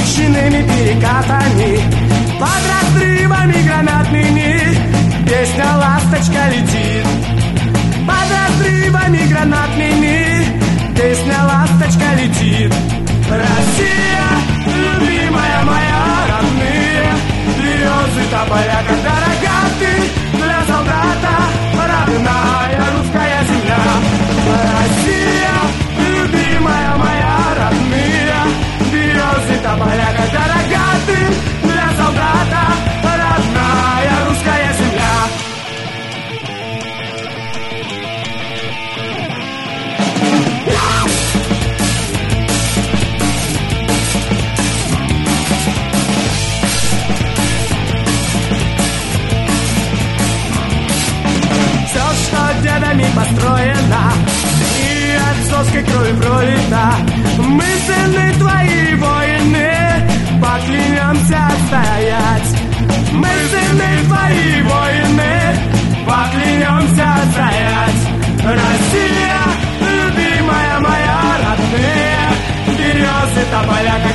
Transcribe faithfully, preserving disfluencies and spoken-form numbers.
пушечными перекатами, под разрывами гранатными песня «Ласточка» летит. Под разрывами гранатными песня «Ласточка» летит. Россия, любимая моя, родные березы, тополя, когда рогаты, для солдата родная русская земля. Россия, любимая моя, родные березы, тополя, когда рогаты, для солдата родная русская земля. Дедами построена и отцовской кровью пролита. Мы сыны твои воины, поклянемся отстоять. Мы сыны твои воины, поклянемся отстоять. Россия, любимая моя, родные березы, тополя,